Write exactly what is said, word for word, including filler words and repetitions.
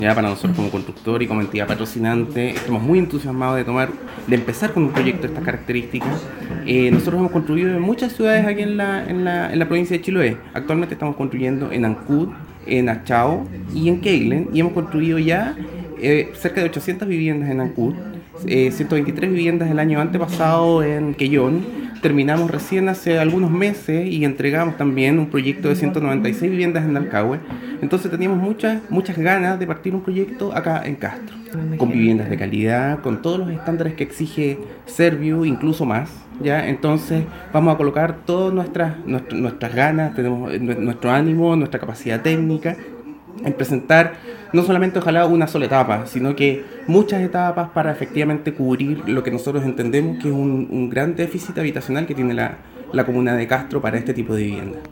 Ya para nosotros como constructor y como entidad patrocinante estamos muy entusiasmados de tomar, de empezar con un proyecto de estas características. Eh, nosotros hemos construido en muchas ciudades aquí en la, en la, en la provincia de Chiloé. Actualmente estamos construyendo en Ancud, en Achao y en Keilen, y hemos construido ya eh, cerca de ochocientas viviendas en Ancud, eh, ciento veintitrés viviendas el año antepasado en Quellón. Terminamos recién hace algunos meses y entregamos también un proyecto de ciento noventa y seis viviendas en Dalcahue. Entonces teníamos muchas, muchas ganas de partir un proyecto acá en Castro, con viviendas de calidad, con todos los estándares que exige Serviu, incluso más. ¿Ya? Entonces vamos a colocar todas nuestras, nuestras, nuestras ganas, tenemos nuestro ánimo, nuestra capacidad técnica en presentar no solamente ojalá una sola etapa, sino que muchas etapas para efectivamente cubrir lo que nosotros entendemos que es un, un gran déficit habitacional que tiene la, la comuna de Castro para este tipo de vivienda.